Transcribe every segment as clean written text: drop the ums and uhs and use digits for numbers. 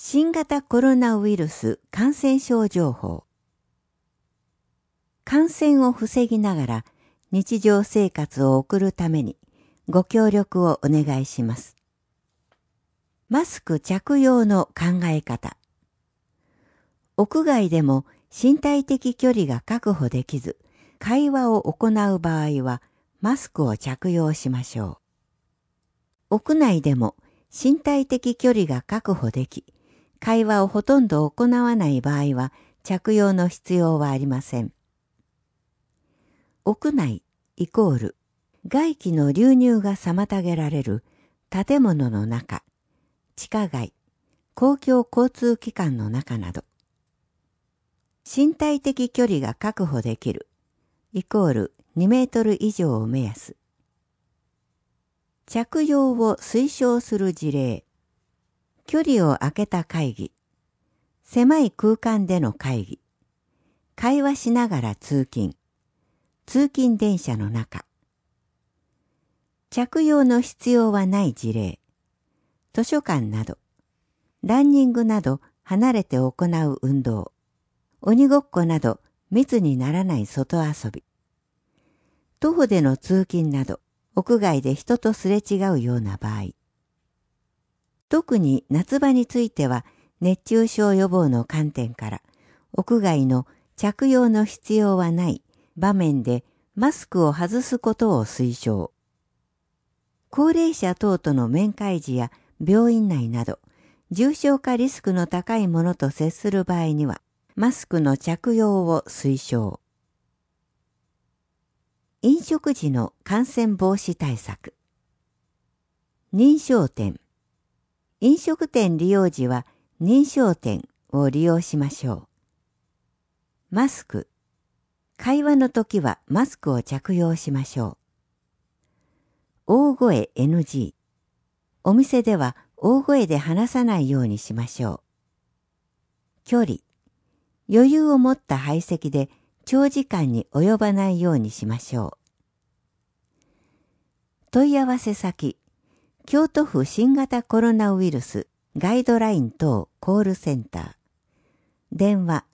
新型コロナウイルス感染症情報。感染を防ぎながら日常生活を送るためにご協力をお願いします。マスク着用の考え方。屋外でも身体的距離が確保できず、会話を行う場合はマスクを着用しましょう。屋内でも身体的距離が確保でき、会話をほとんど行わない場合は着用の必要はありません。屋内イコール外気の流入が妨げられる建物の中、地下街、公共交通機関の中など。身体的距離が確保できるイコール2メートル以上を目安。着用を推奨する事例。距離を空けた会議、狭い空間での会議、会話しながら通勤、通勤電車の中。着用の必要はない事例。図書館など、ランニングなど離れて行う運動、鬼ごっこなど密にならない外遊び、徒歩での通勤など屋外で人とすれ違うような場合。特に夏場については熱中症予防の観点から屋外の着用の必要はない場面でマスクを外すことを推奨。高齢者等との面会時や病院内など重症化リスクの高いものと接する場合にはマスクの着用を推奨。飲食時の感染防止対策。認証店。飲食店利用時は認証店を利用しましょう。マスク。会話の時はマスクを着用しましょう。大声 NG。お店では大声で話さないようにしましょう。距離。余裕を持った排席で長時間に及ばないようにしましょう。問い合わせ先。京都府新型コロナウイルスガイドライン等コールセンター。電話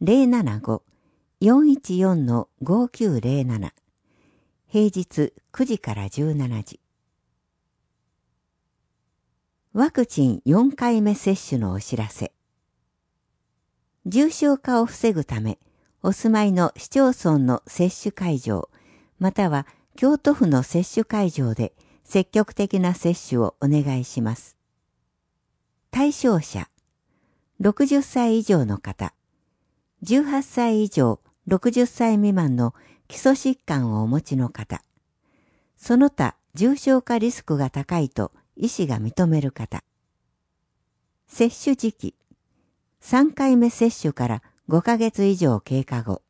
075-414-5907。平日9時から17時。ワクチン4回目接種のお知らせ。重症化を防ぐため、お住まいの市町村の接種会場、または京都府の接種会場で積極的な接種をお願いします。対象者、60歳以上の方、18歳以上60歳未満の基礎疾患をお持ちの方、その他重症化リスクが高いと医師が認める方。接種時期、3回目接種から5ヶ月以上経過後。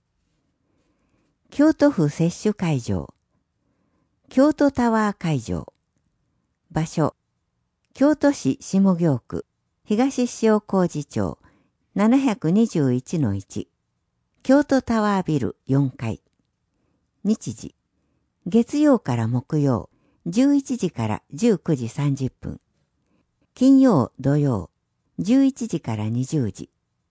京都府接種会場、京都タワー会場。場所、京都市下京区、東塩麹町 721-1、京都タワービル4階。日時、月曜から木曜、11時から19時30分。金曜、土曜、11時から20時。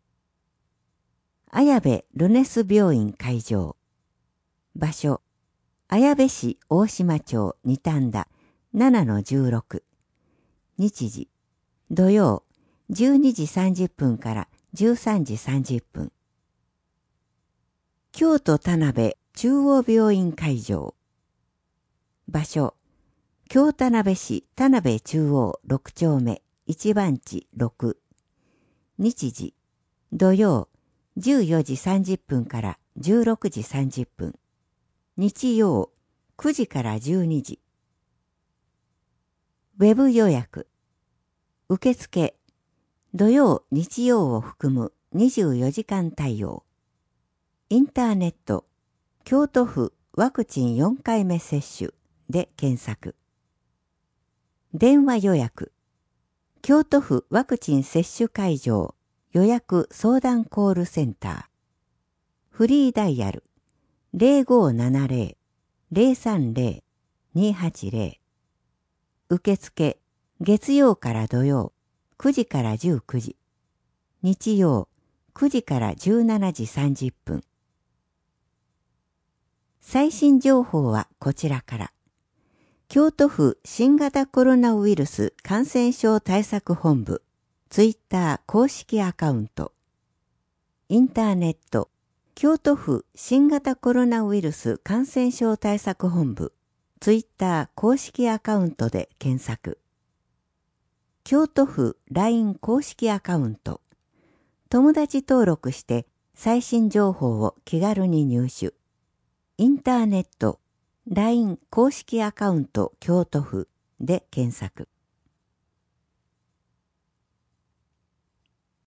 綾部ルネス病院会場。場所、綾部市大島町二反田 7-16。日時、土曜、12時30分から13時30分。京都田辺中央病院会場。場所、京田辺市田辺中央6丁目1番地6。日時、土曜、14時30分から16時30分。日曜、9時から12時。ウェブ予約。受付。土曜、日曜を含む24時間対応。インターネット。京都府ワクチン4回目接種で検索。電話予約。京都府ワクチン接種会場予約相談コールセンター。フリーダイヤル 0570-030-280。受付月曜から土曜 9時から19時。日曜9時から17時30分。最新情報はこちらから。京都府新型コロナウイルス感染症対策本部ツイッター公式アカウント。インターネット京都府新型コロナウイルス感染症対策本部ツイッター公式アカウントで検索。京都府 LINE 公式アカウント。友達登録して最新情報を気軽に入手。インターネット LINE 公式アカウント京都府で検索。